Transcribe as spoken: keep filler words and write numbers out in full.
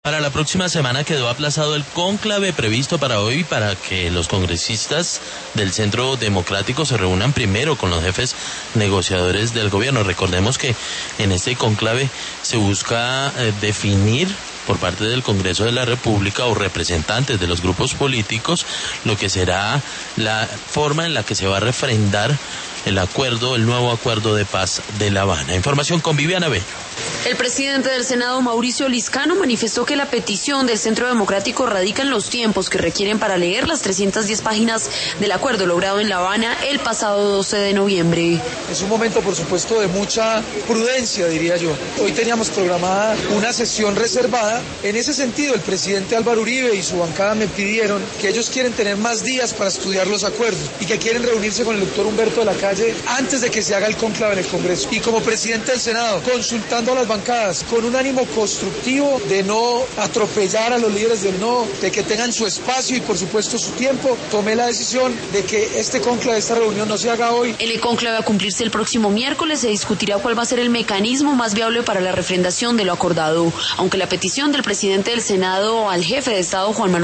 Para la próxima semana quedó aplazado el cónclave previsto para hoy para que los congresistas del Centro Democrático se reúnan primero con los jefes negociadores del gobierno. Recordemos que en este cónclave se busca eh, definir por parte del Congreso de la República o representantes de los grupos políticos lo que será la forma en la que se va a refrendar el acuerdo, el nuevo acuerdo de paz de La Habana. Información con Viviana Bello. El presidente del Senado, Mauricio Liscano, manifestó que la petición del Centro Democrático radica en los tiempos que requieren para leer las trescientas diez páginas del acuerdo logrado en La Habana el pasado doce de noviembre. Es un momento, por supuesto, de mucha prudencia, diría yo. Hoy teníamos programada una sesión reservada. En ese sentido, el presidente Álvaro Uribe y su bancada me pidieron que ellos quieren tener más días para estudiar los acuerdos y que quieren reunirse con el doctor Humberto de la Calle antes de que se haga el cónclave en el Congreso. Y como presidente del Senado, consultando a las bancadas con un ánimo constructivo de no atropellar a los líderes del no, de que tengan su espacio y por supuesto su tiempo, tomé la decisión de que este cónclave, esta reunión no se haga hoy. En el cónclave a cumplirse el próximo miércoles se discutirá cuál va a ser el mecanismo más viable para la refrendación de lo acordado, aunque la petición del presidente del Senado al jefe de Estado, Juan Manuel